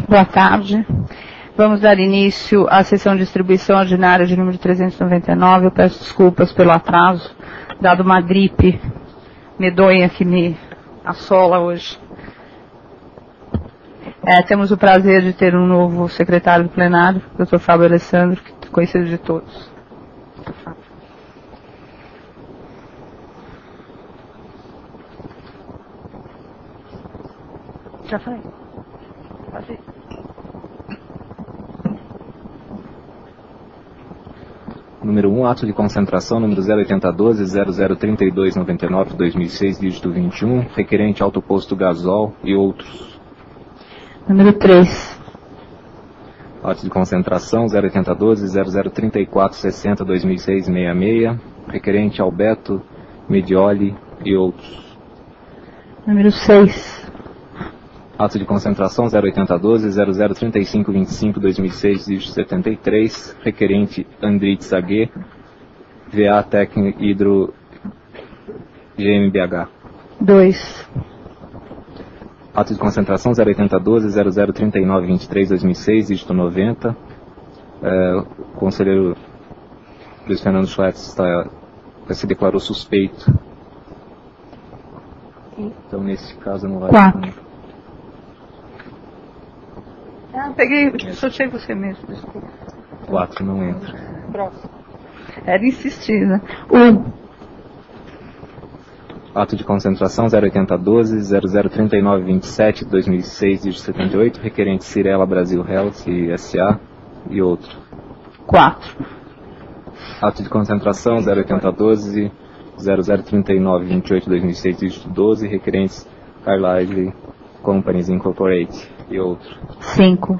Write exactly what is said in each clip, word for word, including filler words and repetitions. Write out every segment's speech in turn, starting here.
Boa tarde. Vamos dar início à sessão de distribuição ordinária de número trezentos e noventa e nove. Eu peço desculpas pelo atraso, dado uma gripe medonha que me assola hoje. É, temos o prazer de ter um novo secretário do plenário, doutor Fábio Alessandro, conhecido de todos. Já falei. Pode ir. Número um, ato de concentração, número zero oitenta doze, zero zero trinta e dois noventa e nove, dois mil e seis, dígito vinte e um, requerente Alto Posto Gasol e outros. Número três. Ato de concentração, zero oitenta doze, zero zero trinta e quatro, sessenta, dois mil e seis, sessenta e seis, requerente Alberto Medioli e outros. Número seis. Ato de concentração, zero oitenta doze, zero zero trinta e cinco, vinte e cinco, dois mil e seis, dígito setenta e três, requerente Andritz A G, V A Técnico Hidro G M B H. dois. Ato de concentração, zero oitenta doze, zero zero trinta e nove, vinte e três, dois mil e seis, dígito noventa. É, o conselheiro Luiz Fernando Schwartz está, se declarou suspeito. Então, nesse caso, não vai... quatro. Ah, peguei, sorteei você mesmo, desculpa. quatro não entra. Próximo. Era insistir, né? um. Ato de concentração, zero oitenta doze, zero zero trinta e nove, vinte e sete, dois mil e seis, dígito setenta e oito, requerente Cirela Brasil Health S A e outro. quatro. Ato de concentração, zero oitenta doze, zero zero trinta e nove, vinte e oito, dois mil e seis, dígito doze, requerentes Carlyle Companies Incorporated e outro. cinco.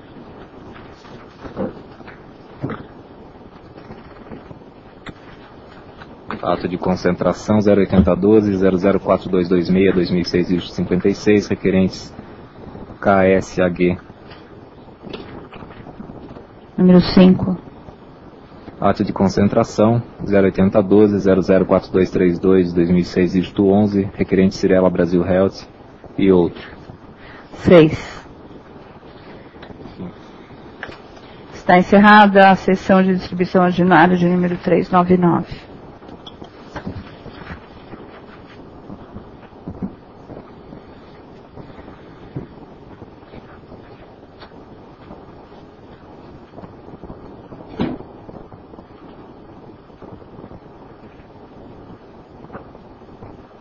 Ato de concentração, zero oitenta doze, zero zero quatro dois dois seis, dois mil e seis, dígito cinquenta e seis, requerentes K S A G. Número cinco. Ato de concentração, zero oitenta doze, zero zero quatro dois três dois, dois mil e seis, dígito onze, requerente Cirela Brasil Health e outro. seis. Está encerrada a sessão de distribuição ordinária de número trezentos e noventa e nove.